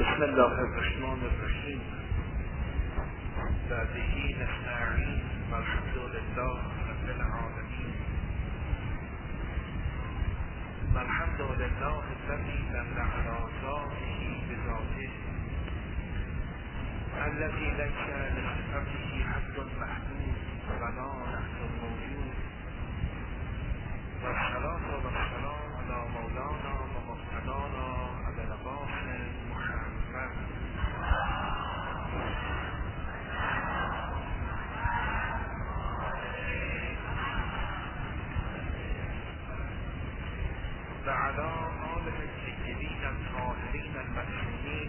بسم الله الرحمن الرحیم و بهی نستعین و الحمد لله رب العالمین و الحمد لله الذی دل علی ذاته بذاته الذی لیس لصفته حد محدود ولا نحد موجود و الصلاة و السلام علی مولانا و مقتدانا ابی القاسم محمد و علی آله الطیبین الطاهرین المعصومین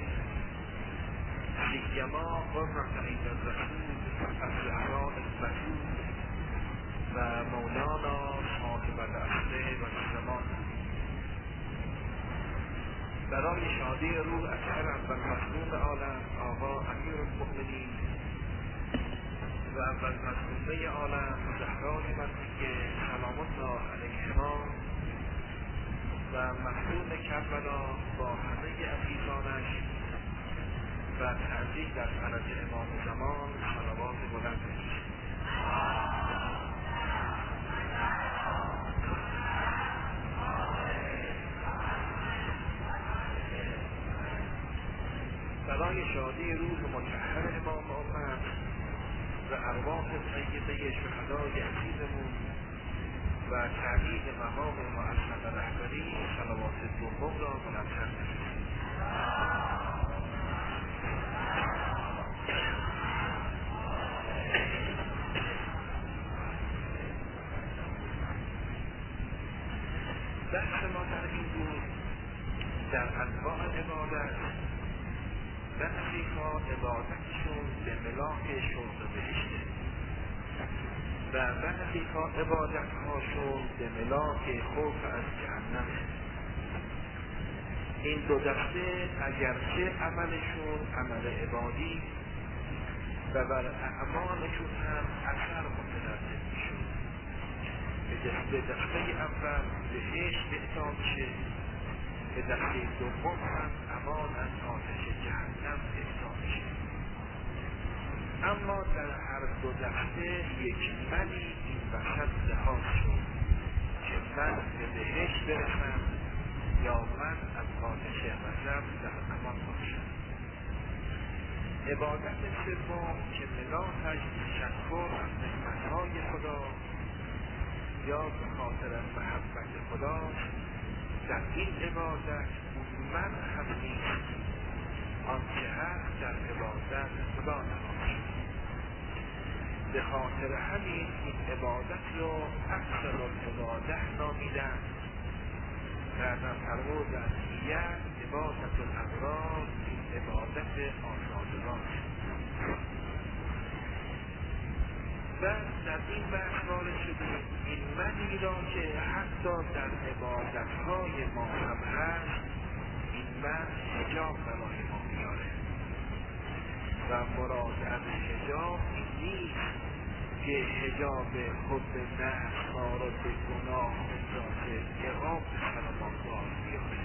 سیما قرة عین الرسول الزهراء البتول و مولانا صاحب العصر و الزمان. برای شادی روح اطهر اول مظلوم عالم آقا امیر المؤمنین و اول مظلومه عالم زهرای ملکه سلام الله علیهما و مظلوم کربلا با همه عزیزانش و تعظیم در فرج امام زمان صلوات بلند باشید. برای شادی روح مطهر امام امت و ارواح طیبه شهدای عزیزمون و تعیید مقام معظم رهبری صلوات دوم را بلندتر باشید. بحث ما در این روز در انواع عبادت بعضی ها عبادتشون به ملاک شوق بهشته و بعضی ها عبادت هاشون به ملاک خوف از جهنمه. این دو دسته اگرچه عملشون عمل عبادی و بر اعمالشون هم اثر مترتب میشون. به دسته اول بهشت اعطا میشه، به دسته دوم هم امان از آتش جهنم اعطا میشه. اما در هر دو دسته یک منی این وسط لحاظ شد که من به بهشت برسم یا من از آتش غضب در امان باشم. عبادت سوم که ملاکش تشکر از نعمتهای خدا یا به خاطر محبت خداست، در این عبادت من هم نیست، آنچه هست در عبادت خدا نباشد. به خاطر همین این عبادت رو اکثر العباده نامیدن. بعدم فرمودن یک عبادت الابرار، این عبادت آزادگان. و در این بحث وارد شدیم این منی را که حتی در عبادتهای ما هم هست، این من حجاب برای ما میاره و مراد از حجاب این نیست که حجاب خود نفس ما را به گناه بندازه، عقاب به سر ما بار بیاره.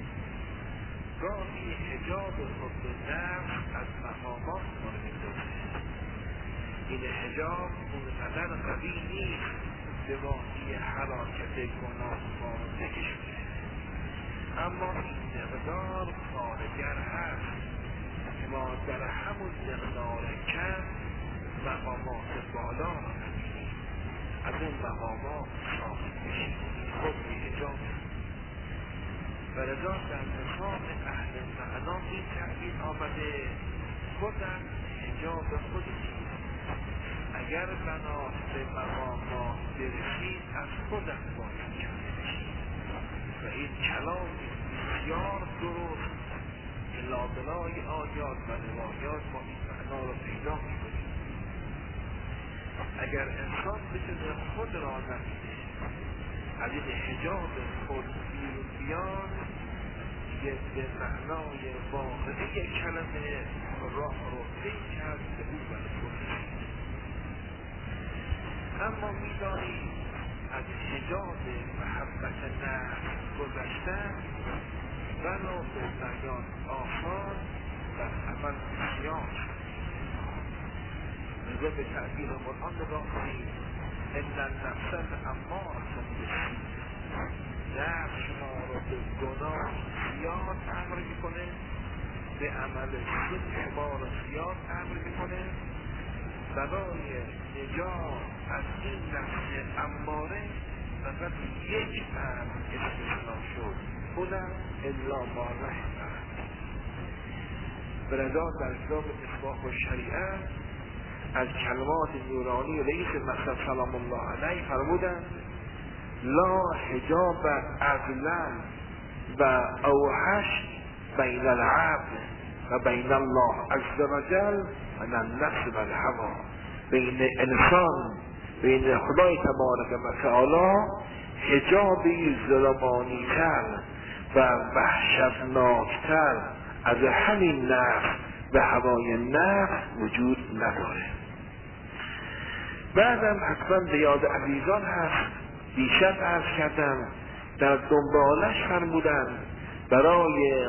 گاهی حجاب خود نفس از مقامات ما را میندازه. این حجاب اونقدر قوی نیست به واقعی حراکت گناه ما نکشونه، اما این مقدار کارگر هست که ما در همون مقدار کم مقامات بالا را نبینیم، از اون مقامات صاحب بشیم. خود به حجاب و رضا در نظام اهل معنا این تعبیر آمده خودم حجاب خودی. اگر بنا به مقامات برسید از خودم باید کرده بشید و این کلام بسیار درست که لابلای آیات و روایات ما این معنا را پیدا می‌کنیم. اگر انسان بتونه خود را نبینه، از این حجاب خود بیرون بیاد، دیگه به معنای واقعی کلمه راه رو طی کرد به او و خود رسید. اما می‌دانید از حجاب محبت نفس گذشتن بنا به بیان آسان در عمل بسیار. نظر به تعبیر قرآن نگاه کنید، ان النفس لاماره بالسوء، نفس شما را به گناه زیاد امر میکنه، به عمل سوء شما را زیاد امر میکنه. برای نجات از این نفس اماره فقط یک امر استثنا شد، اونم الا ما رحم ربی. بردا در کتاب مصباح الشریعه از کلمات نورانی رئیس مکتب سلام الله علیه فرمودند لا حجاب اغلل و اوحش بین العبد و بین الله عز وجل و النفس و الهوا. بین انسان، بین خدای تبارک و تعالی حجابی ظلمانی تر و وحشتناکتر از همین نفس و هوای نفس وجود نداره. بعدم حتما به یاد عزیزان هست، دیشب عرض کردم در دنبالش فرمودن برای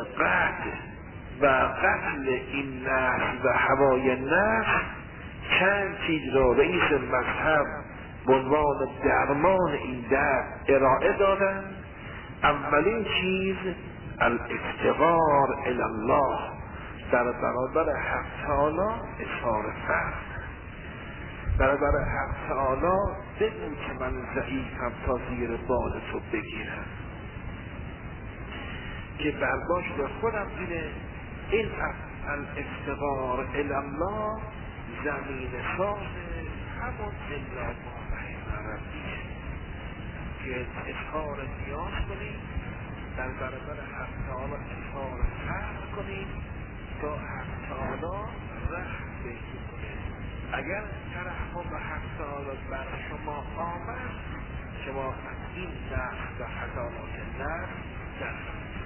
قتل این نفس و هوای نفس چند چیز را رئیس مذهب به عنوان درمان این درد ارائه دادن. اولین چیز الافتقار الی الله، در برابر حق تعالی اظهار فقر. برابر حق تعالی بگو که من ضعیفم تا زیر بال تو بگیرم، که برداشت به خودم اینه. این الافتقار الی الله زمین ساز همون الا ما رحم ربیه، که اظهار نیاز کنیم، در برابر حق تعالی اظهار فقر کنیم تا حق تعالی رحم بهتون کنه. اگر ترحم و حق تعالی بر شما آمد، شما از این نفس و خطالات نفس در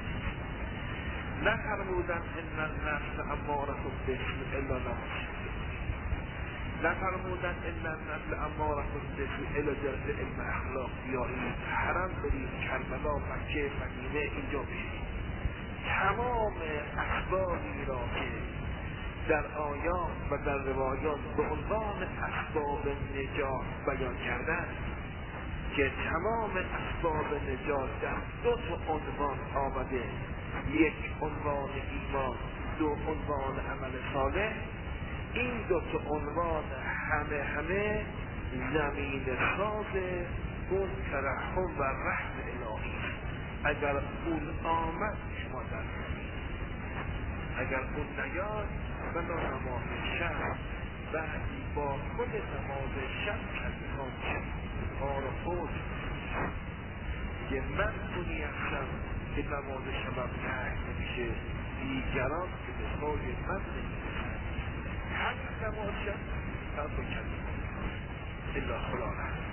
نفرمودن ان النفس اماره بالسوء الا نفس، نفرمودن ان النفس اماره بالسوء الا جرس علم اخلاق بیایید حرم برید، کربلا، مکه، مدینه اینجا برید. تمام اسبابی را که در آیات و در روایات به عنوان اسباب نجات بیان کردن، که تمام اسباب نجات در دو تا عنوان آمده، یک عنوان ایمان، دو عنوان عمل صالح. این دو تا عنوان همه زمین ساز اون ترحم و رحم الهی. اگر اون آمد شما در کنید، اگر اون نیاد بنا نماز شب بعدی با خود نماز شب کلمات شب آره خود که من کنی اصلا که نماز شبم ترک نمیشه، دیگران که به خواهی من نمیشه همین نماز شب ترک کلمات الا خلا رحم.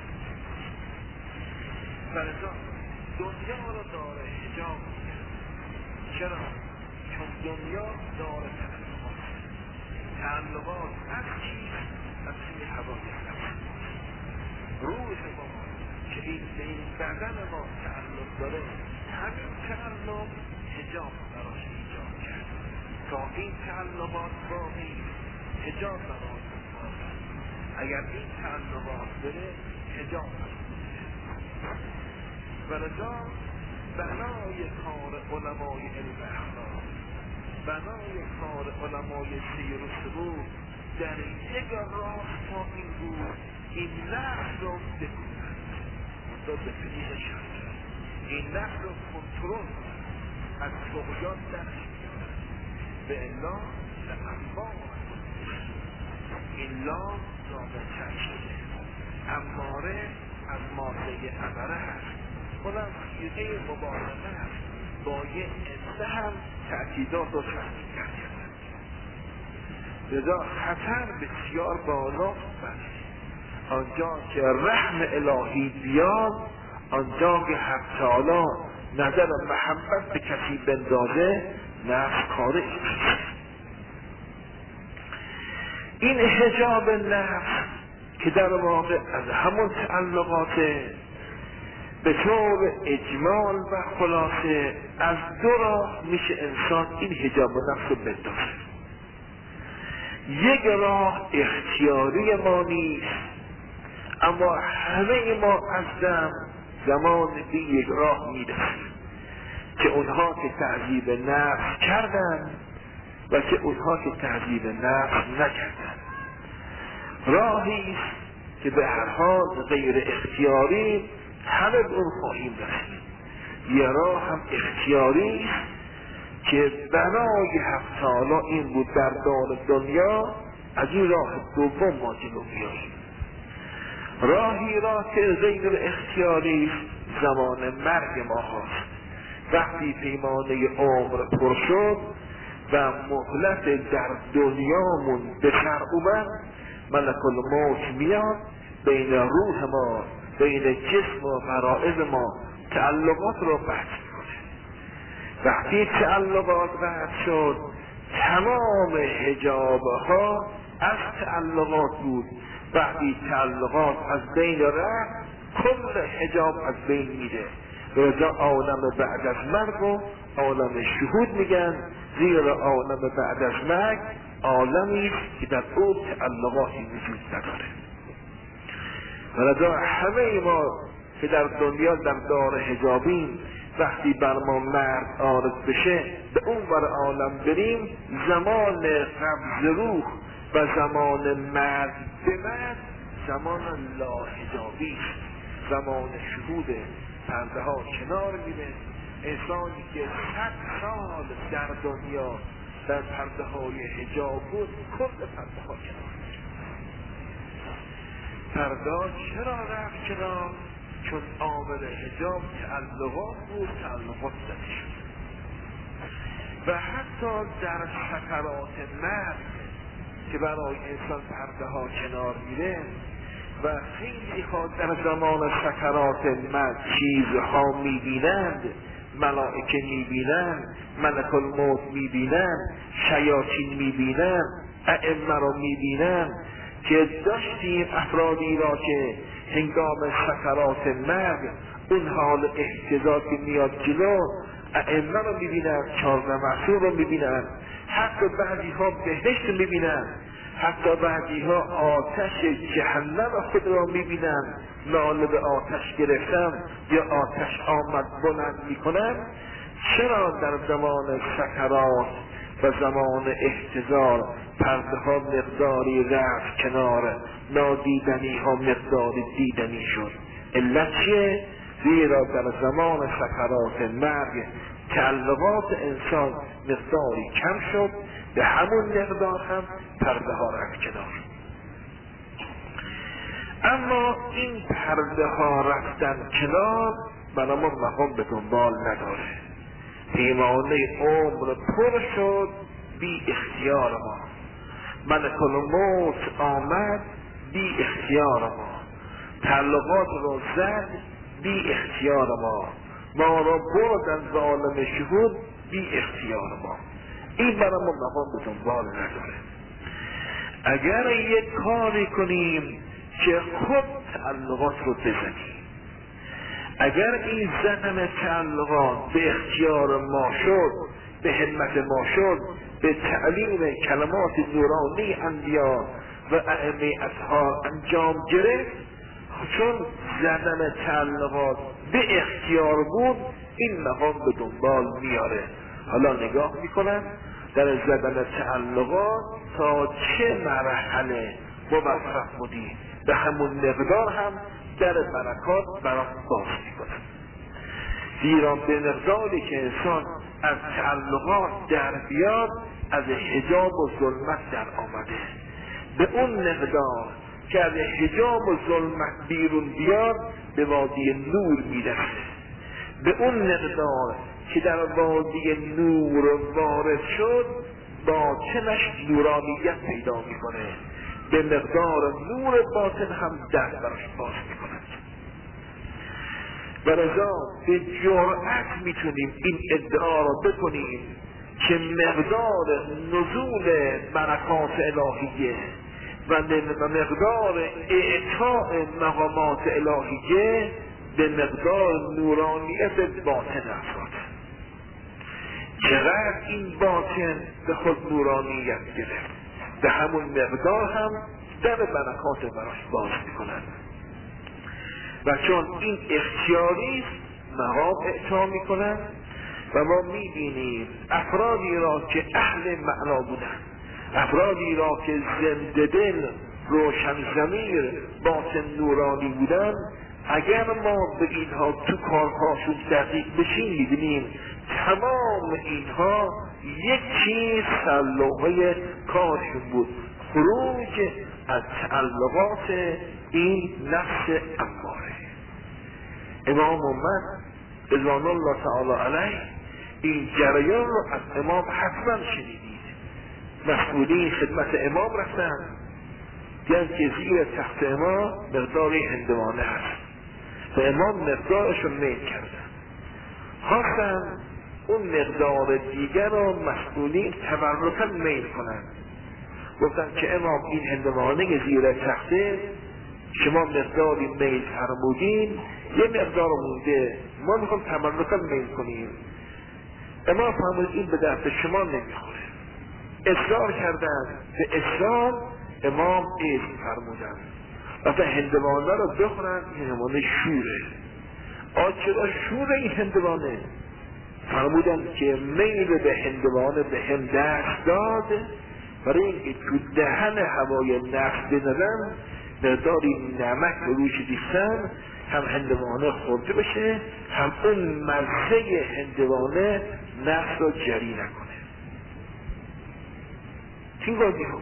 فرزا دنیا رو داره حجاب میکنه. چرا؟ چون دنیا داره تعلقات از چیز از چیز هوای نفس. روح ما که این بدن ما تعلق داره، همین تعلق حجاب براش ایجاد کرد تا این تعلقات باقی حجاب براش باقی. اگر این تعلقات بره حجاب ولذا بنای کار علمای علم اخلاق، بنای کار علمای سیر و سلوک در یک راست تا این بود این نفس رو بکنند، منطقه به فریق شد این نفس رو کنترل از طغیان درش بیارد. به الا لاماره این لام رابطه شده، اماره از ماده امره هست، خودم سیغه مبالغه هست، با یه انده هم تأکیدات رو تحقیق کردن. لذا خطر بسیار بالا بست. آنجا که رحم الهی بیاد، آنجا که حق تعالی نظر محبت به کسی بندازه، نفس کاره این حجاب نفس که در واقع از همون تعلقات به طور اجمال و خلاصه از دو راه میشه انسان این حجاب نفس رو بندازه. یک راه اختیاری ما نیست، اما همه ما از زمان به یک راه میرسیم که اونها که تعذیب نفس کردن و که اونها که تعذیب نفس نکردن. راهی است که به هر حال غیر اختیاری همه به اون خواهیم رسید. یه راه هم اختیاری است که بنای حق تعالی این بود در دار دنیا از این راه دوم ما جلو بیاییم. راهی را که غیر اختیاری زمان مرگ ما هست. وقتی پیمانه عمر پر شد و مهلت در دنیامون به سر اومد، ملک الموت میاد بین روح ما، بین جسم و غرائز ما تعلقات رو قطع کنه. وقتی تعلقات قطع شد، تمام حجابها از تعلقات بود. وقتی تعلقات از بین رفت، کل حجاب از بین میره. رضا عالم بعد از مرگ و عالم شهود میگن، زیرا عالم بعد از مرگ عالمی است که در او تعلقاتی وجود نداره. رضا همه ما که در دنیا در دار حجابیم، وقتی بر ما مرگ عارض بشه به اون بر عالم بریم، زمان قبض روح و زمان مرگ به مرگ زمان لاحجابی است، زمان شهود. پرده ها کنار میره. انسانی که 100 سال در دنیا در پرده های حجاب بود، کل پرده ها کنار میره. پرده ها چرا رفت کنار؟ چون عامل حجاب تعلقات بود، تعلقات زده شد. و حتی در سکرات مرگ که برای انسان پرده ها کنار میره و خیلی ها در زمان سکرات مرگ چیزها میبینند، ملائکه میبینند، ملک الموت میبینند، شیاطین میبینند، ائمه را میبینند، که داشتیم افرادی را که هنگام سکرات مرگ اون حال احتضار که میاد جلو، ائمه را میبینند، 14 معصوم را میبینند، حتی بعضی ها بهشت میبینند، حتی بعضی ها آتش جهنم خود را میبینند، ناله به آتش گرفتن یا آتش آمد بلند میکنند. چرا در زمان سکرات و زمان احتضار پرده ها مقداری رفت کنار، نادیدنی ها مقداری دیدنی شد؟ علت چیه؟ زیرا در زمان سکرات مرگ تعلقات انسان مقداری کم شد، به همون مقدار هم پرده ها رفت کنار. اما این پرده ها رفتن کنار برامون مقام به دنبال نداره. پیمانه عمر پر شد بی اختیار ما، ملک الموت آمد بی اختیار ما، تعلقات رو زد بی اختیار ما را بردن به عالم شهود بی اختیار ما. این برامون مقام به دنبال نداره. اگر یک کاری کنیم که خود تعلقات رو بزنیم، اگر این زدن تعلقات به اختیار ما شد، به همت ما شد، به تعلیم کلمات نورانی انبیا و ائمه اطهار انجام گرفت، چون زدن تعلقات به اختیار بود، این مقام به دنبال میاره. حالا نگاه میکنن در زدن تعلقات تا چه مرحله موفق بودی، به همون مقدار هم در برکات برات باز میکنن. زیرا به مقداری که انسان از تعلقات در بیاد، از حجاب و ظلمت در آمده، به اون مقدار که از حجاب و ظلمت بیرون بیاد به وادی نور میرسه. به اون مقدار که در وادی نور وارد شد، باطنش نورانیت پیدا میکنه، به مقدار نور باطن هم در براش باز میکنه. و لذا به جرأت میتونیم این ادعا را بکنیم که مقدار نزول برکات الهیه و مقدار اعطاء مقامات الهیه به مقدار نورانیت باطن افراد، چقدر این باطن به خود نورانیت گرفت، به همون مقدار هم در برکات براش باز میکنند. و چون این اختیاری مقام اعطا میکنند و ما میبینیم افرادی را که اهل معنا بودند، افرادی را که زنده دل، روشن ضمیر، باطن نورانی بودند، اگر ما به اینها تو کارهاشون دقیق بشیم میبینیم تمام اینها یک چیز تعلقه کارشون بود، خروج از تعلقات این نفس اماره. امام محمد رضوان الله تعالی علیه این جریان رو از امام حتما شنیدید. مسئولین خدمت امام رفتن، یعنی که زیر تخت امام مقداری هندوانه هست و امام مقدارشون میل کردن، خواستن اون مقدار دیگر رو مسئولین تبرکاً میل کنن. گفتن که امام این هندوانه زیر تخته شما مقداری میل فرمودین، یه مقدار مونده، ما میخوام تبرکاً میل کنیم. امام فرمود این به دست شما نمیخوره. اصرار کردن، به اصرار امام اذن فرمودن و هندوانه رو بخورن. این هندوانه شوره. چرا شور این هندوانه؟ فرمودن که میل به هندوانه به هم دست داد برای اینکه تو دهن هوای نفس بزنن، مقداری نمک رو روش ریختن، هم هندوانه خورده بشه، هم اون مزه هندوانه نفس رو جری نکنه. این بازی بود.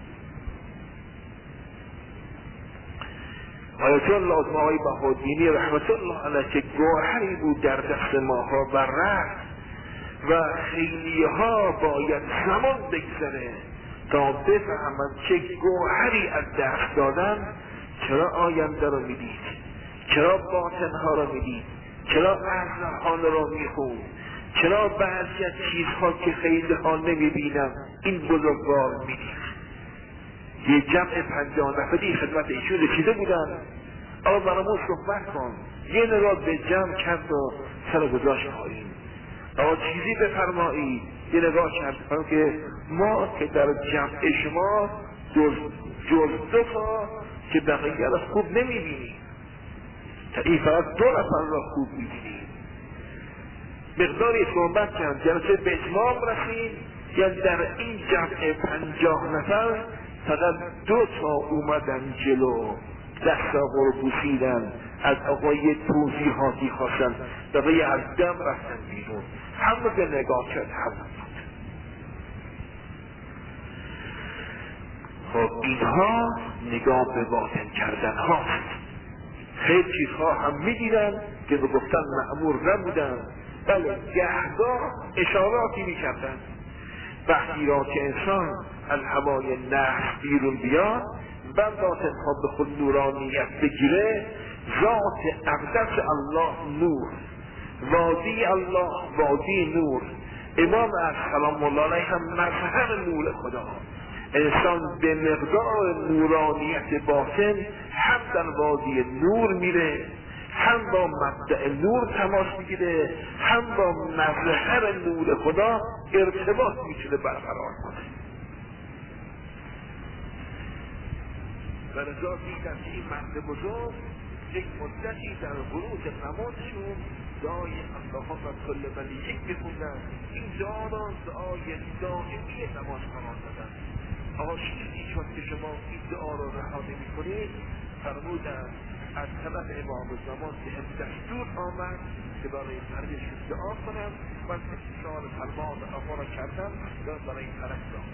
آیت الله ماهای بهادینی رحمت الله علیه که گوهری بود در دست ماها و رفت و خیلی ها باید زمان بگذره تا بفهمند چه گوهری از دست دادن. چرا آینده رو میدید؟ چرا باطنها رو میدید؟ چرا ارزحان رو میخوند؟ چرا بعضی از چیزها که خیلی ها نمیبینن این بزرگوار میدید؟ یه جمع 50 نفری خدمت ایشون رسیده بودن. آقا برامون صحبت کن. یه نگاه به جمع کرد و سر گذاشت پایین. آقا چیزی بفرمایید. یه نگاه کرد که ما که در جمع شما جز دو تا که بقیه را خوب نمیبینیم، تا این فقط 2 نفر را خوب میبینیم. مقداری صحبت کرد، جلسه به اتمام رسید. یعنی در این جمع 50 نفر فقط 2 تا اومدن جلو، دست آقا رو بوسیدن، از آقای توضیحاتی خواستن، بقیه از دم رفتن بیرون. همه به نگاه کرد، همه بود. خب اینها نگاه به باطن کردن هاست. خیلی چیزها هم میدیدن که به گفتن مأمور نبودن، بله گهگاه اشاراتی میکردن. وقتی را که انسان از هوای نفس بیرون بیاد و باطنها به خود نورانیت بگیره، ذات اقدس الله نور، وادی الله وادی نور، امام از سلام الله علیه هم مظهر نور خدا. انسان به مقدار نورانیت باطن هم در وادی نور میره، هم با مبدأ نور تماس میگیره، هم با مظهر نور خدا ارتباط میتونه برقرار کنه. و رضا دیدم که این مرد بزرگ یک مدتی در ورود نمازشون دعای اللهم کل ولیک بخوندن. این دعا را دعای دائمی نماز قرار دادن. آشیزی چون که شما این دعا را رها نمی کنید، فرمودن از طرف امام زمان که هم دستور آمد که برای مردشون دعا کنم و استشار فرمان آقا را کردم و برای این طرف دعا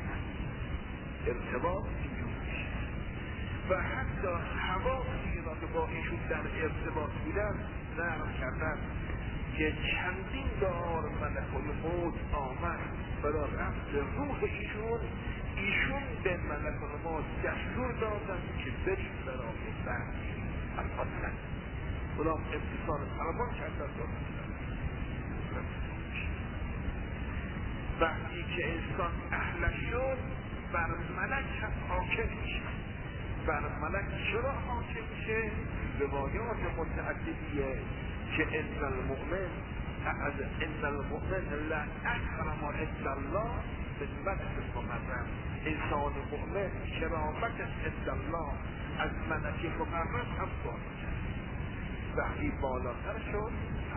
ارتباط اینجور میشه. و حتی حواسی را که با ایشون در ارتباط بودن نرم کردن که چندین بار ملک الموت آمد برای رفت روح ایشون به ملک الموت دستور دادن که برید برای بردی الحاصل خدا امتصال فرمان کردن دادن. وقتی که انسان اهل شد بر ملک هم حاکم میشه. بر ملک چرا حاکم میشه؟ روایات متعددیه که ان المؤمن لا اکرم عند الله من ملک المقرب. انسان مؤمن کرامت عند الله از ملک مقرب هم بالاتر. وقتی بالاتر شد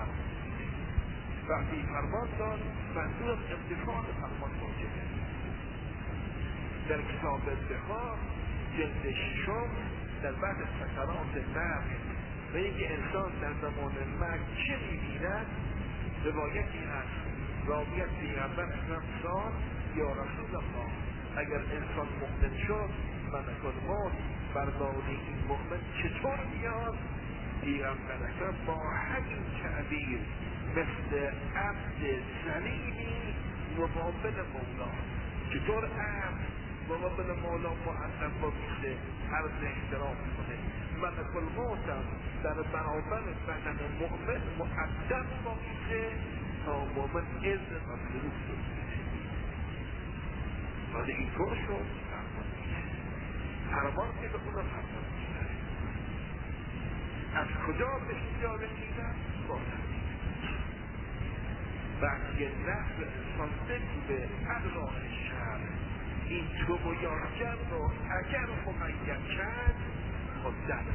وقتی فرمان داد منظور از امتثال فرمان واجبه. در کتاب الدفاع جلد 6 در بعد سکرات مرگ و اینکه انسان در زمان مرگ چه می‌بیند روایتی هست. راویت پیغمبر اکرم سال یا رسول الله اگر انسان مؤمن شد ملک الموت بردار این مؤمن چطور میاد؟ پیغمبر اکرم با همین تعبیر مثل عبد ذلیلی مقابل مولا. چطور عبد مقابل مولا مؤدب باشه عرض احترام کنه؟ ملک الموت در برابر بدن مؤمن مؤدب باشه تا مؤمن اذن و سلوک بکنه. ولی این طور شد فرمان که به خدا فرمان میشه. از کجا به اینجا رسیدن؟ با وقتی نفس انسان بگوه ادراه شهر این تو بیانگر رو اگر مقید کرد خودت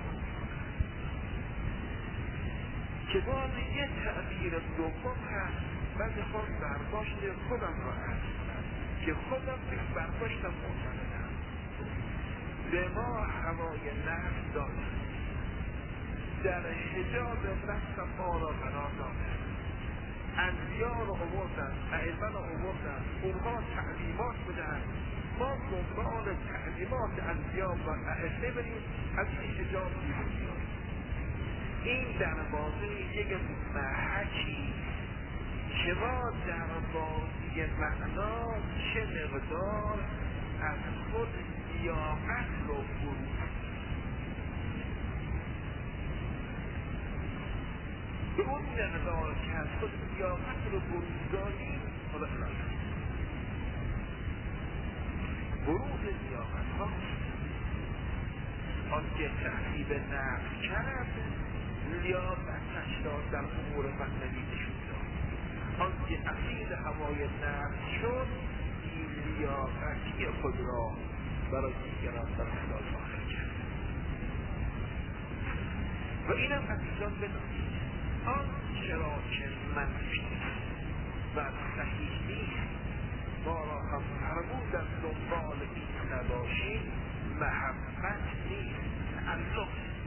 که باز یه تعبیر دوم هست. من میخوام برداشت خودم رو عرض کنم که خودم به برداشتم معتقدم. به ما هوای نفس داد، در حجاب نفس ما را قرار داده. انبیا رو آوردن، ائمه رو آوردن، اونها تعلیمات بدن، ما دنبال تعلیمات انبیا و ائمه بریم از این حجاب بیرون بیاییم. این در واقع یک محکی که ما در واقع معنا چه مقدار از خود لیاقت رو بروز به اون مقدار که از خود لیاقت رو بروز داریم بروز لیاقت هاست. آنکه تحریب نفس کرد لیاقتش را در امور معنوی نشون داد. آنکه اسیر هوای نفس شد این لیاقتی خود را برای دیگران در خلال ظاهر کرد. و اینم عزیزان بدانید آنچه را که منفی و صحیح نیست ما را هم فرمودن دنبال این نباشیم. محبت نیست، تعلق.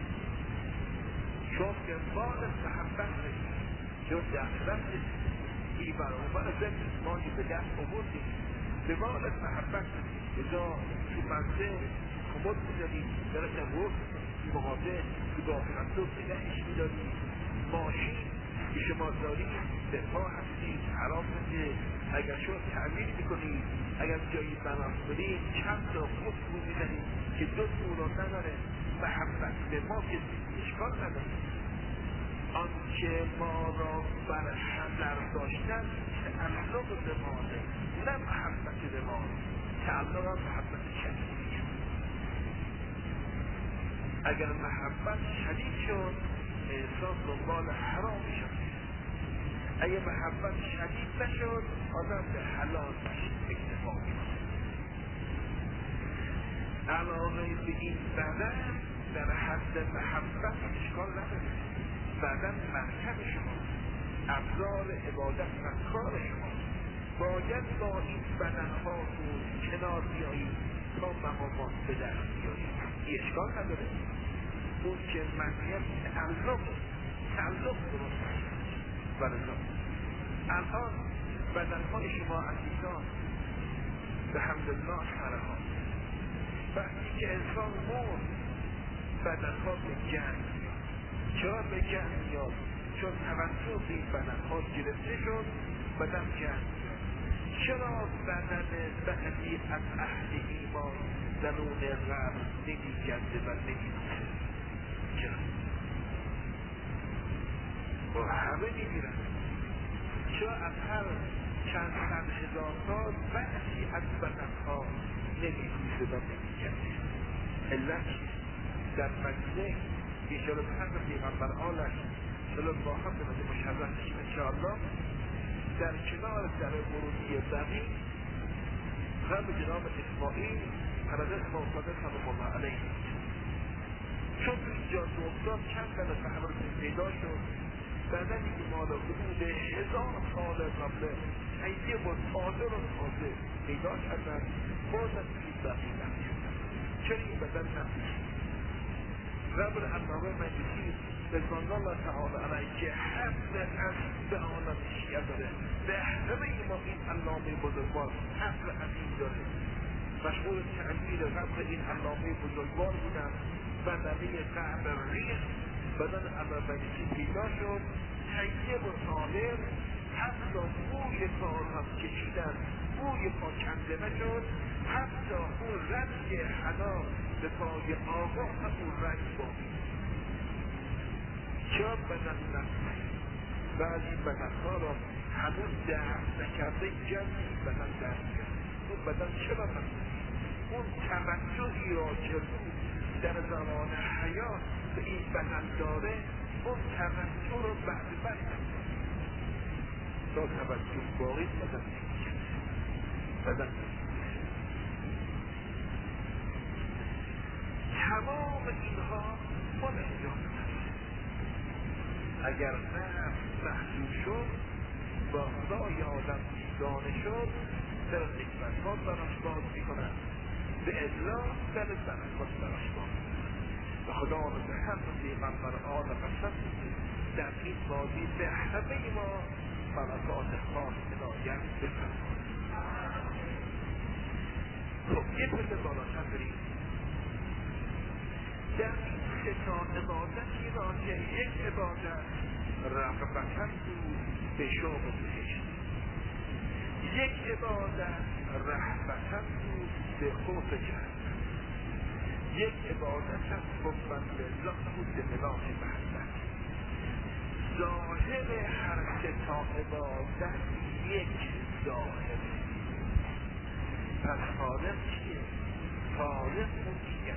چون دنبال محبت رسید، چون دست این برابر زد ماهی به دست آوردیم دنبال محبت رسید. ازا تو منزه کمد میداریم درست ورد مغازه تو داخل اندوز نگهش میداریم. ماشین که شما دارید به ما هستید حرام نده. اگر شما تعمیر میکنید اگر جایی بناس برید چند تا خود رو میزنید که دو رو نداره. محبت به ما که اشکال نداره. آنچه ما را بر حضر داشتن تعلق به ماده نه محبت به ما. تعلق هم محبت شدید شد. اگر محبت شدید شد انسان دنبال حرام شد. اگر محبت شدید نشد آدم به حلال اکتفا می‌کند. علاوه به این بدن در حد محبت اشکال نداره. بدن مرکب شما، ابزار عبادت و کار شما. باید با این بدنها رو کنار بیایید تا مقامات به دست بیایید. این اشکال نداره. اون که منیت تعلق درست ولله الان بدنهای شما عزیزان به حمدالله سرها وقتی که انسان مرد بدنها به جنگ میاد. چرا به جنگ میاد؟ چون توسط این بدنها گرفته شد بدن جنگ میاد. چرا بدن بعضی از اهل ایمان درون غم نمی‌گرده و نمی‌نوشه؟ چرا؟ و همه می‌میرن. چرا از هر چند صد هزار سال بعضی از بدنها نمی‌نوشه و نمی‌گرده؟ علت چیست؟ در مدینه که جلو حضرت پیغمبر آلش جلو با حضرت مشرف بشیم انشاءالله، در کنار در ورودی بقی غم جناب اسماعیل حضرت موساده سلام الله علیه چون اینجا افتاد چند بلد به حضرت پیدا شد، بدنی که مال حدود 1000 سال قبل حیه و تازه و تازه پیدا کردن، بازم این بقی نمیشدن. چرا این بدن نمیشد؟ رب العالمین مجلسی رضوان الله تعالی علیه که حفظ از به عالم شیعه داره، به همه ما این علامه بزرگوار حفظ عظیم داره، مشغول تعبیر قبر این علامه بزرگوار بودن. بدنه قبر ریخ، بدن علامه پیدا شد، حیه و سالم، حتی بوی کار هم کشیدن، بوی پا کنده نشد، حتی اون رنگ حنا به پای آقا هم اون رنگ باقی. چرا بدن نفسه؟ بعضی بدنها را هنوز درد نکرده جمعی بدن درد کرد. اون بدن چرا نفسه؟ اون توجهی را که در زمان حیات به این بدن داره، اون توجه رو بعد نفسه تا توجه باقی بدن نمیشه. بدن تمام اینها خود انجام نمیشه. اگر نفس محجوب شد، با خدای آدم بیگانه شد، در نکبت‌ها براش باز میکنن، به اطلاع در برکات براش باز میکنن. و خدا رو به حق پیغمبر آدم قسم در این بازی به همه ما برکات خاص عنایت بفرماید. خب یه پله بالاتر بریم. در این سه تا عبادتی را که یک عبادت رغبتاً بود به شوق بهشت، یک عبادت رهبتاً بود به خوف جهنم، یک عبادت هم حباً لله بود به ملاک وحدت. ظاهر هر سه تا عبادت یک ظاهره. پس خالق چیه؟ خالق اون نیت.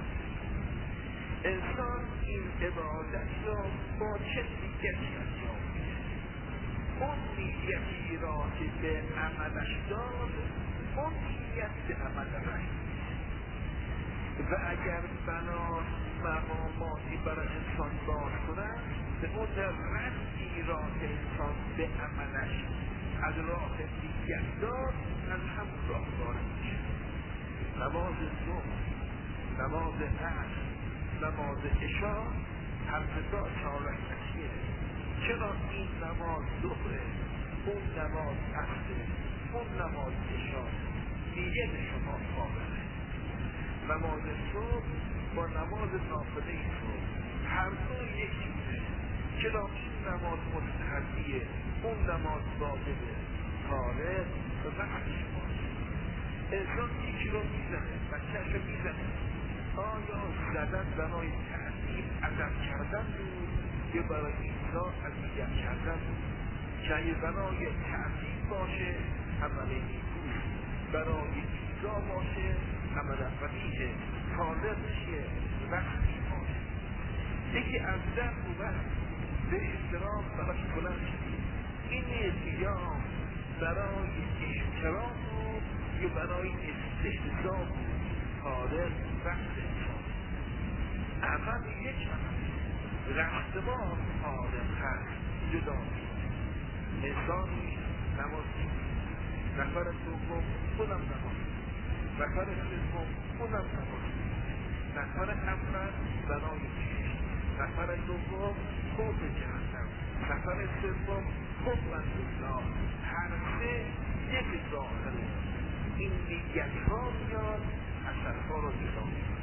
انسان این عبادت را با چه نیتی انجام میده؟ اون نیتی را که به عملش داد، اون نیت به عمل رنگ. و اگر بناس مقاماتی برای انسان باز کنن، به اون رنگی را که انسان به عملش از راه نیت داد، از همون راه وارد میشه. نماز صبح، نماز عصر، نماز عشاء، هر سه 4 رکعتیه. چرا این نماز ظهره، اون نماز عصره، اون نماز عشاء؟ نیت شما قابله. نماز صبح با نماز نافله صبح هر دو یک چیزه. چرا این نماز مستحبیه، اون نماز واجبه؟ خالق وقت شماست. انسان یکی رو میزنه، بچه‌ش رو میزنه، آیا زدن برای تعظیم ادب کردن بود یا برای ایزا اذیت کردن بود؟ که برای تعظیم باشه عمل نیکوست، برای ایزا باشه عمل قبیحه. خالق چیه؟ وقتی باشه. یکی از در بود به احترام براش بلند شدید، این قیام برای احترام بود یا برای استهزا بود؟ خالق وقت انسان، عمل یک عمل، رفتبار خالق هست، جدا نیست. انسانی نماز نیست، نفر دوم خودم نماز، نفر سوم خودم نماز، نفر اول برای بهشت، نفر دوم خوف جهنم، نفر سوم خوف الله. هر سه یک ظاهره. این نیت‌ها میاد اثرها رو جدا میکنه.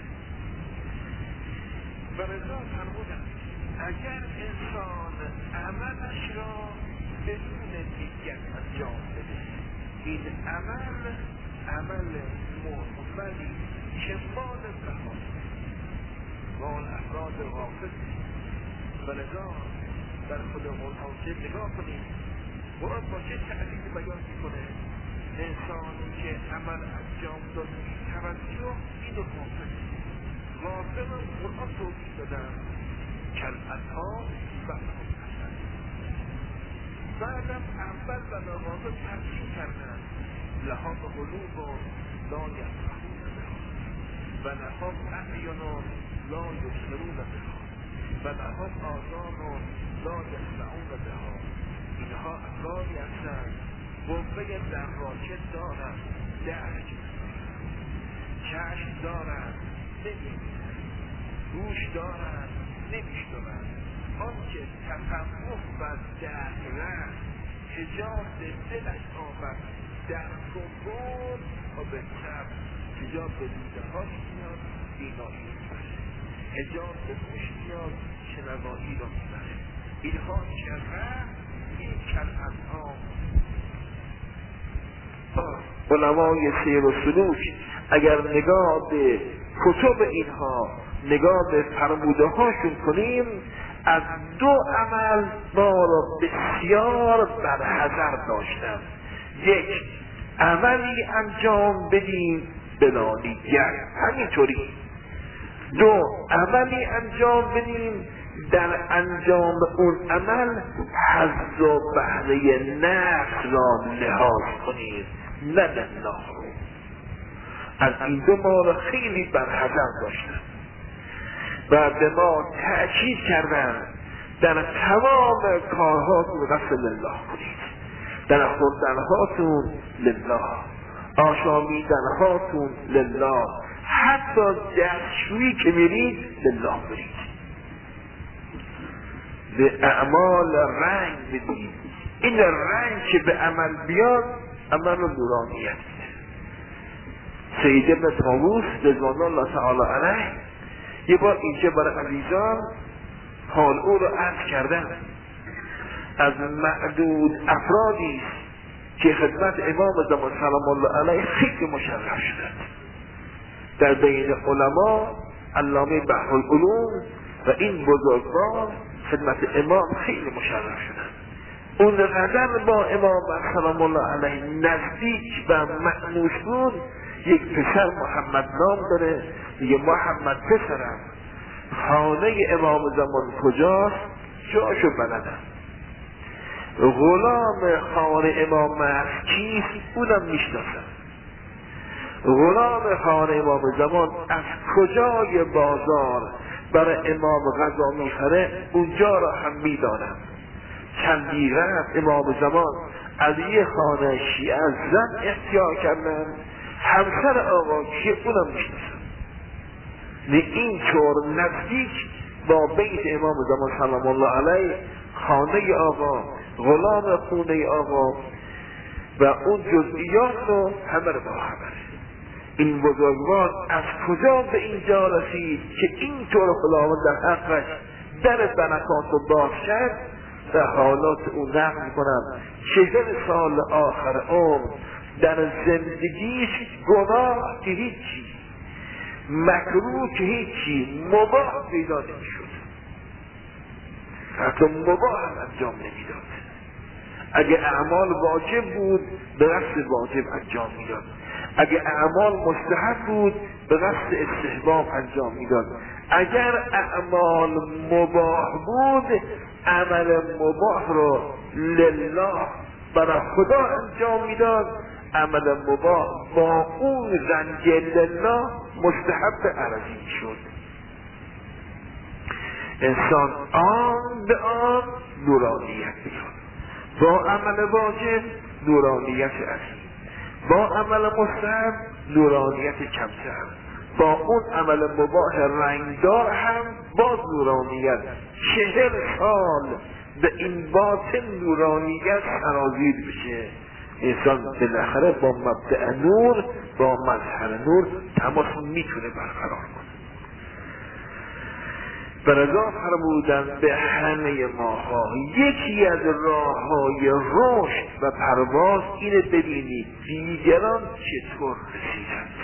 و رضا فرمودن اگر انسان عملش را بدون نیت انجام بده، این عمل معمولی که مال بهاست، مال افراد غافل. و رضا در خود قرآن که نگاه کنید، قرآن با چه تعلیمی بیان میکنه؟ انسانی که عمل انجام داد بی توجه، اینو غافل. واقعا قرآن توضیح دادن کل انعام بعضهم اضل. بعدم اول و نوازه ترکیب کردن لهم قلوب لا یفقهون بها و لهم اعین لا یبصرون بها و لهم آذان لا یسمعون بها. اینها افرادی هستند قوه دراجه دارند، درک چشم دارند نمی‌بینند، گوش دارند نمی‌شنوند. آنچه تفهم و درک حجاب دلش آمد در کنبور و به چپ حجاب به دیده هاش میاد بینایی رو میبره، حجاب به گوش میاد شنوایی رو میبره. اینها چقدر این کل انعام. علمای سیر و سلوک اگر نگاه به کتب اینها نگاه به فرموده هاشون کنیم از دو عمل ما را بسیار برحذر داشتن. یک، عملی انجام بدیم بلا نیت، همینطوری. دو، عملی انجام بدیم در انجام اون عمل حظ و بهره نفس را لحاظ کنیم نه لله رو. از این دو ما را خیلی برحذر داشتن و به ما تأکید کردن در تمام کارهاتون قصد لله کنید، در خوردنهاتون لله، آشامیدنهاتون لله، حتی دستشویی که میرید لله برید. به اعمال رنگ بدید. این رنگ که به عمل بیاد عمل و نورانیت. سید ابن طاووس رضوان الله تعالی علیه یه بار اینجا برای عزیزان حال او رو عرض کردن. از معدود افرادی که خدمت امام زمان سلام الله علیه خیلی مشرف شدند. در بین علما علامه بحرالعلوم و این بزرگوار خدمت امام خیلی مشرف شدند. اون قدر با امام سلام الله علیه نزدیک و مأنوس بود. یک پسر محمد نام داره، میگه محمد پسرم خانه امام زمان کجاست؟ جاشو بلدم. غلام خانه امام است کیست؟ اونم میشناسم. غلام خانه امام زمان از کجای بازار برای امام غذا میخره اونجا را هم میدانم. چندی رفت امام زمان از یه خانه شیعه زن احتیاج کردن، همسر آقا که اونم میشناسم. این طور نزدیک با بیت امام زمان سلام الله علیه، خانه آقا، غلام خونه آقا و اون جزئیات رو همه رو با خبره. این بزرگوار از کجا به اینجا رسید که اینطور خداوند در حقش در برکات رو باز کرد. در حالات اون نقل میکنم 40 سال آخر عمر در زندگیش گناه که هیچی، مکروه که هیچی، مباح پیدا نمیشد، حتی مباح هم انجام نمیداد. اگه اعمال واجب بود به قصد واجب انجام میداد، اگه اعمال مستحب بود به قصد استحباب انجام میداد، اگر اعمال مباح بود عمل مباح رو لله برای خدا انجام میداد. عمل مباح با اون رنج لله مستحب عرضی شد. انسان آن به آن نورانیت بیاد. با عمل واجب نورانیت عظیم، با عمل مستحب نورانیت کمتر، با اون عمل مباح رنگدار هم باز نورانیت. 40 سال به این باطن نورانیت سرازیر بشه. انسان بالاخره با مبدأ نور، با مظهر نور تماس میتونه برقرار کنه. برضا فرمودن به همه ماها یکی از راه های رشد و پرواز اینه ببینید دیگران چطور رسیدند.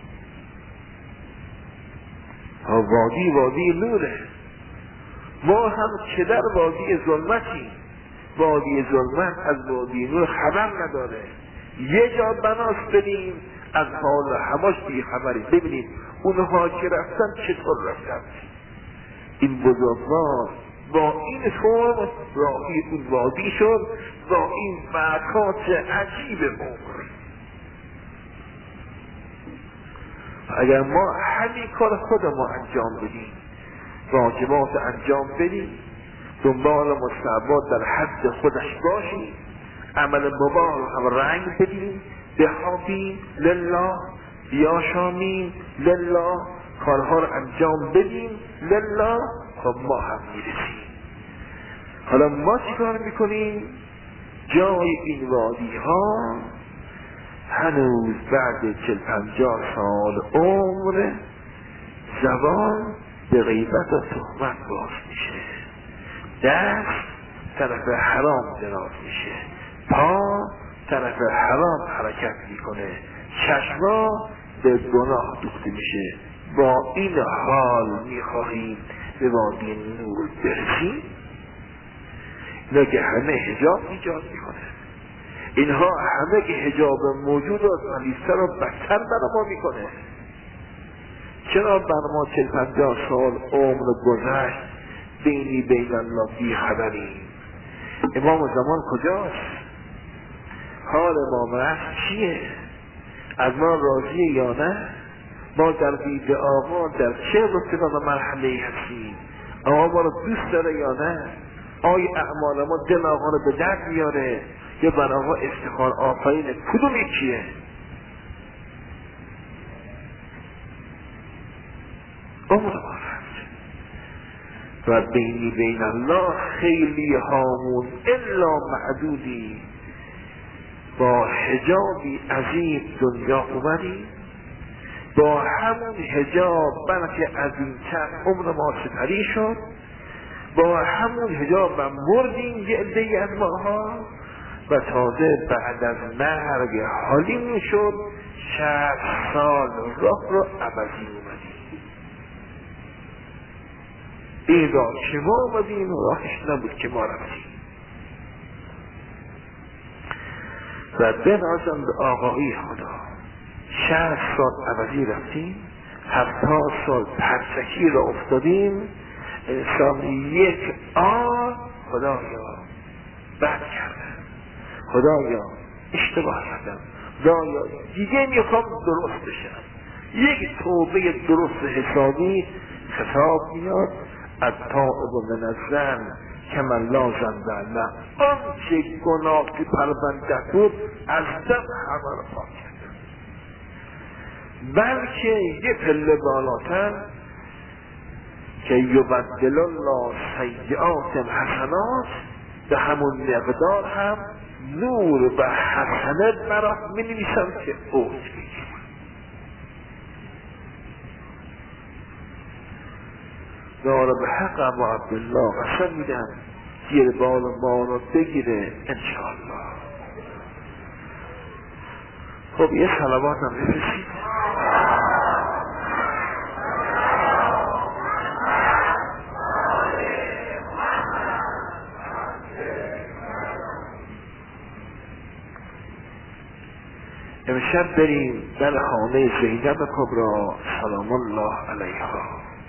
وادی نوره. ما هم که در وادی ظلمتیم. وادی ظلمت از وادی نور خبر نداره. یه جا بناس بریم از حال هماش بیخبری. ببینید اونها که رفتن چطور رفتن. این بزرگوار با این فرم راهی اون وادی شد، با این برکات عجیب عمر. اگر ما همین کار خودمون انجام بدیم، واجبات انجام بدیم، دنبال مستحبات در حد خودش باشیم، عمل مباح رو هم رنگ بدیم، بخوابیم لله، بیاشامیم لله، کارها رو انجام بدیم لله، خب ما هم میرسیم. حالا ما چی کار میکنیم؟ جای این وادی ها هنوز بعد 40-50 سال عمر زبان به غیبت و تهمت باز میشه، دست طرف حرام دراز میشه، پا طرف حرام حرکت میکنه، چشما به گناه دوخته میشه. با این حال میخواهیم به وادی نور برسیم؟ اینا که همه حجاب ایجاد میکنه، اینها همه که حجاب موجود و غلیظتر و بدتر بر ما میکنه. چرا بر ما 40-50 سال عمر گذشت بینی بین الله بی خبریم؟ امام زمان کجاست؟ حال ما مرست چیه؟ از ما راضی یا نه؟ ما در دید آقا در چه رتبه و مرحله هستیم؟ آقا ما رو دوست داره یا نه؟ آیا اعمال ما دل آقا رو به درد میاره یا بر آقا افتخار آفرینه؟ کدوم یکیه؟ عمر ما رفت و بینی بین الله خیلی هامون الا معدودی با حجابی عظیم دنیا اومدیم، با همون حجاب بلکه عظیمتر عمر ما سپری شد، با همون حجاب مردیم یه عده‌ای از ماها و تازه بعد از مرگ حالیمون شد 60 سال راه رو عوضی اومدیم. این راه که ما اومدیم راهش نبود که ما رفتیم. و بنازم به آقایی خدا 60 سال عوضی رفتیم، 70 سال پرسکی را افتادیم. انسان یک خدایا بد کردم، خدایا اشتباه کردم، خدایا دیگه میخوام درست بشم. یک توبه درست حسابی خطاب میاد از تائب من الذنب کمن لا ذنب له. آنچه گناه که پرونده بود از دم همه را پاک کردم، بلکه یه پله بالاتر که یبدل الله سیئات حسنات، به همون مقدار هم نور و حسنات برات می نویسم که اوج بگیر. داره به حق ابا عبدالله قسم میدم گیر بال ما رو بگیره انشاءالله. خب یه صلوات هم بفرستید. امشب بریم در خانه زینب کبرا سلام الله علیها.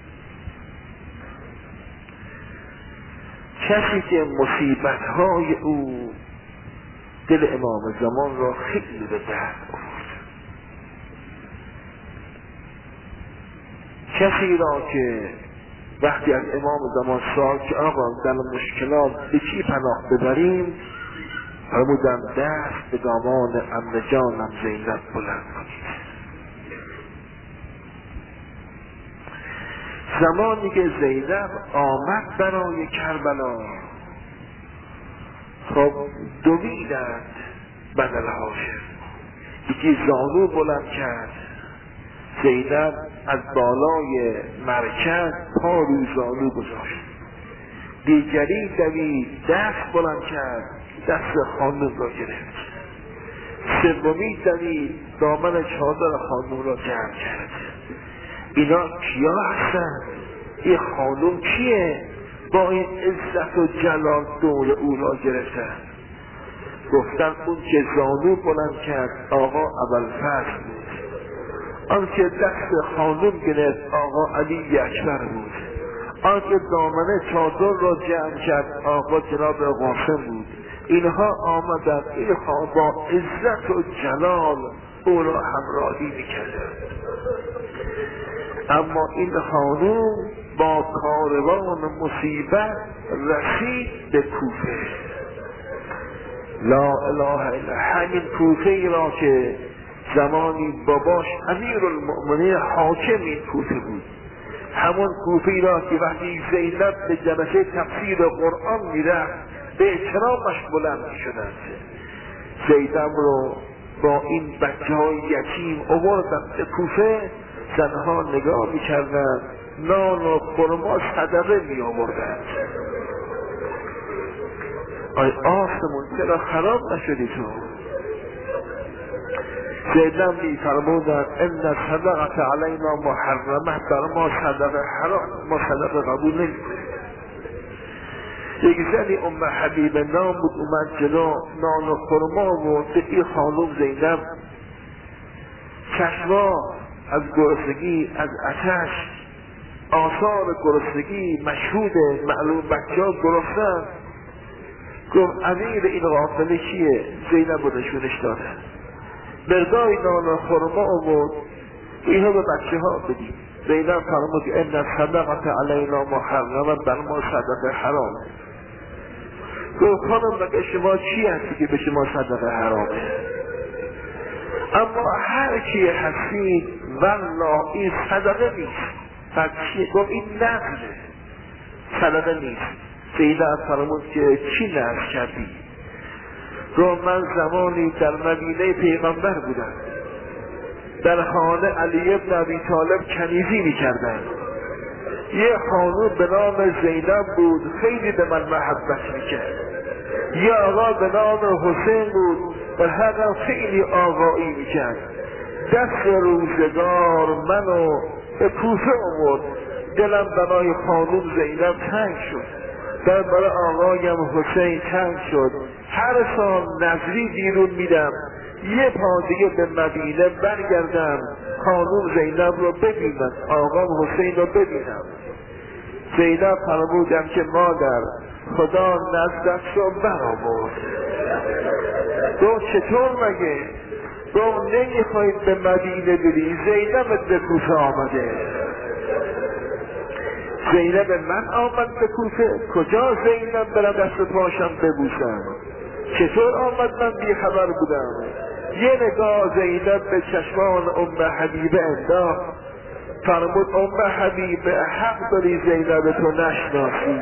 کسی که مصیبت‌های او دل امام زمان را خیلی به درد آورد، کسی را که وقتی از امام زمان سوال که آقا در مشکلات به کی پناه ببریم، فرمودن دست به دامان عمه جانم زینب بلند کنید. زمانی که زینب آمد برای کربلا، خب دویدند بدل هاشم، یکی زانو بلند کرد، زینب از بالای مرکز پا روی زانو گذاشت، دیگری دوید دست بلند کرد، دست خانم را گرفت، سومی دوید دامن چادر خانم را جمع کرد. اینا کیا هستن؟ این خانم کیه؟ با این عزت و جلال دور او را گرفتن. گفتن اون که زانو بلند کرد آقا ابوالفضل بود. آن که دست خانم گرفت آقا علی اکبر بود، آن که دامنه چادر را جمع کرد آقا جناب قاسم بود. اینها آمدن، اینها با عزت و جلال او را همراهی میکردند. اما این خانوم با کاروان مصیبت رسید به کوفه. لا اله الا، همین کوفه ای را که زمانی باباش امیرالمؤمنین حاکم این کوفه بود، همون کوفه ای را که وقتی زینب به جلسه تفسیر قرآن میرفت به احترامش بلند میشدند. زینب رو با این بچه های یتیم آوردن به کوفه، زنها نگاه میکردند، نان و خرما صدقه می آوردند. آی آسمون چرا خراب نشدی تو؟ زینب می فرمودند ان صدقت علینا محرمه، بر ما صدقه حرام، ما صدقه قبول نمی کنیم. یک زنی ام حبیب نام بود، اومد جلو نان و خرما و به این خانم زینب چشما از گرسنگی، از آتش، آثار گرسنگی مشهوده، معلوم بچه ها گرسنن. گفت امیر این قافله کیه؟ زینب رو نشونش داده، مقداری نان و خرما آورد، اینها به بچه ها بدید. زینب فرمود ان صدقت علینا محرمه، بر ما صدقه حرام. گفت خانم مگه شما چی هستی که به شما صدقه حرامه؟ اما هر کی هستید والله این صدقه نیست. پس چیه؟ گفت این نقله، صدقه نیست. زینب فرمود که چی نقل کردی؟ گفت من زمانی در مدینه پیغمبر بودم، در خانه علی ابن ابی طالب کنیزی میکردن. یه خانوم به نام زینب بود، خیلی به من محبت میکرد. یه آقا به نام حسین بود، و حقا خیلی آقایی میکرد. دست روزگار منو به کوفه آورد، دلم برای خانوم زینب تنگ شد، در برای آقایم حسین تنگ شد. هر سال نظری بیرون میدم، یه پا دیگه به مدینه برگردم خانوم زینب رو ببینم، آقام حسین رو ببینم. زینب فرمودم که مادر خدا نزدک رو برآورد. گفت چطور مگه؟ گفت نمیخواید به مدینه بری، زینب به کوفه آمده. زینب من آمد به کوفه؟ کجا زینب برم دست پاشم ببوسم؟ چطور آمد من بی خبر بودم؟ یه نگاه زینب به چشمان ام حبیبه انداخت، فرمود ام حبیبه حق داری زینب تو نشناسی.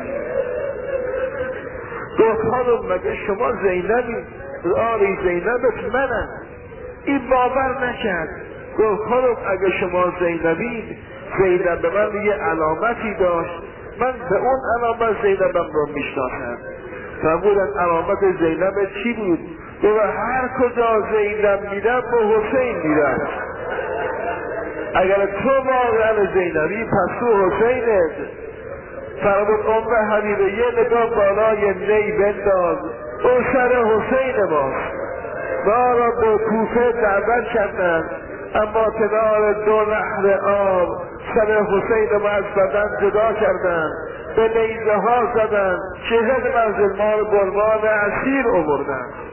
گفت خانم مگه شما زینبی؟ آری زینبت منم. این باور نکرد. گفت خانم اگه شما زینبید، زینب به من یه علامتی داشت، من به اون علامت زینبم رو میشناسم. فرمودن علامت زینب چی بود؟ گفت هر کجا زینب میرم با حسین میرم. اگر تو واقعا زینبی پس تو حسینت. فرمود ام حبیبه یه نگاه بالای نی بنداز، اون سر حسین ماست. ما را به کوفه دعوت کردن، اما کنار دو نهر آب سر حسین ما از بدن جدا کردن، به نیزه ها زدن، 40 منزل ما رو به عنوان اسیر آوردن.